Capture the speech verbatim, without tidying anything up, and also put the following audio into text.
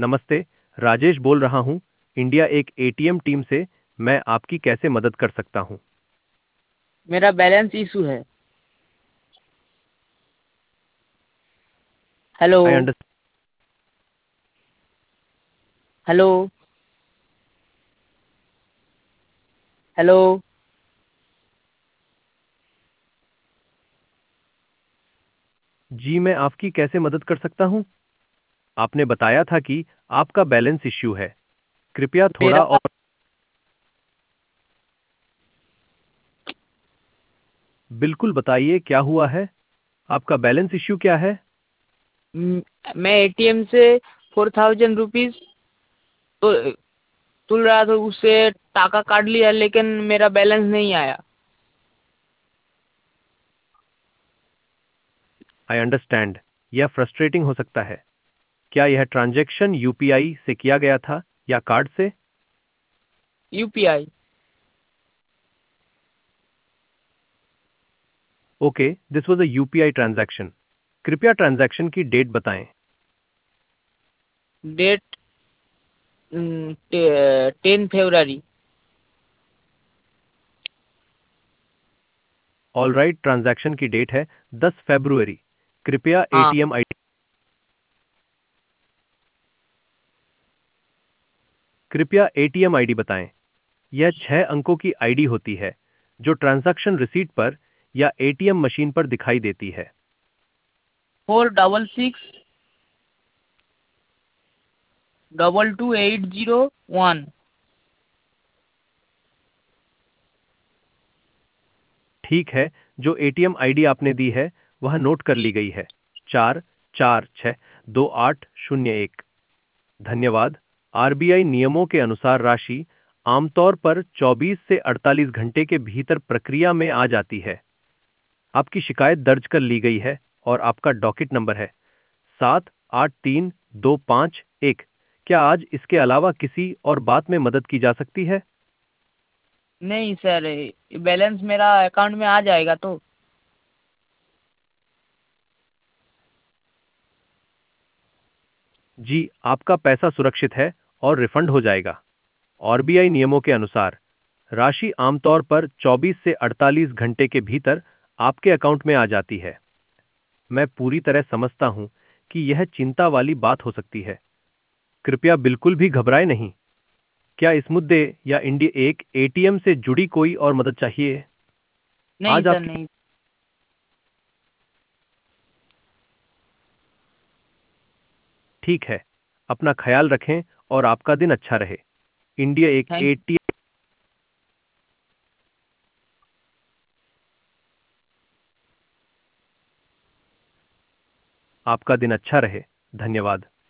नमस्ते, राजेश बोल रहा हूँ, इंडिया एक एटीएम टीम से। मैं आपकी कैसे मदद कर सकता हूँ? मेरा बैलेंस इशू है। Hello. I understand. Hello. Hello. जी, मैं आपकी कैसे मदद कर सकता हूँ? आपने बताया था कि आपका बैलेंस इश्यू है। कृपया मेरा थोड़ा और बिल्कुल बताइए क्या हुआ है? आपका बैलेंस इश्यू क्या है? म- मैं एटीएम से फोर थाउजेंड रुपीज तो तुल रहा था, उससे टाका काट लिया लेकिन मेरा बैलेंस नहीं आया। I understand. यह फ्रस्ट्रेटिंग हो सकता है। क्या यह ट्रांजैक्शन यूपीआई से किया गया था या कार्ड से? UPI. Okay, this was a UPI transaction. कृपया ट्रांजैक्शन की डेट बताएं। Date ten February. All right, transaction की डेट है दस फरवरी। कृपया हाँ। एटीएम आईडी कृपया एटीएम आईडी बताएं। यह छह अंकों की आईडी होती है जो ट्रांजैक्शन रिसीट पर या एटीएम मशीन पर दिखाई देती है। Four double six double two eight zero one. ठीक है, जो एटीएम आईडी आपने दी है वह नोट कर ली गई है। चार चार छः दो आठ शून्य एक। धन्यवाद। आरबीआई नियमों के अनुसार राशि आमतौर पर चौबीस से अड़तालीस घंटे के भीतर प्रक्रिया में आ जाती है। आपकी शिकायत दर्ज कर ली गई है और आपका डॉकेट नंबर है सात आठ तीन दो पाँच एक। क्या आज इसके अलावा किसी और बात में मदद की जा सकती है? नहीं सर, बैलेंस मेरा अकाउंट में आ जाएगा तो। जी, आपका पैसा सुरक्षित है और रिफंड हो जाएगा। आरबीआई नियमों के अनुसार राशि आमतौर पर चौबीस से अड़तालीस घंटे के भीतर आपके अकाउंट में आ जाती है। मैं पूरी तरह समझता हूं कि यह चिंता वाली बात हो सकती है। कृपया बिल्कुल भी घबराएं नहीं। क्या इस मुद्दे या इंडिया एक एटीएम से जुड़ी कोई और मदद चाहिए? नहीं आज सर, आपकी नहीं। ठीक है। अपना ख्याल रखें और आपका दिन अच्छा रहे। इंडिया एक थैंक एटीएम आपका दिन अच्छा रहे। धन्यवाद।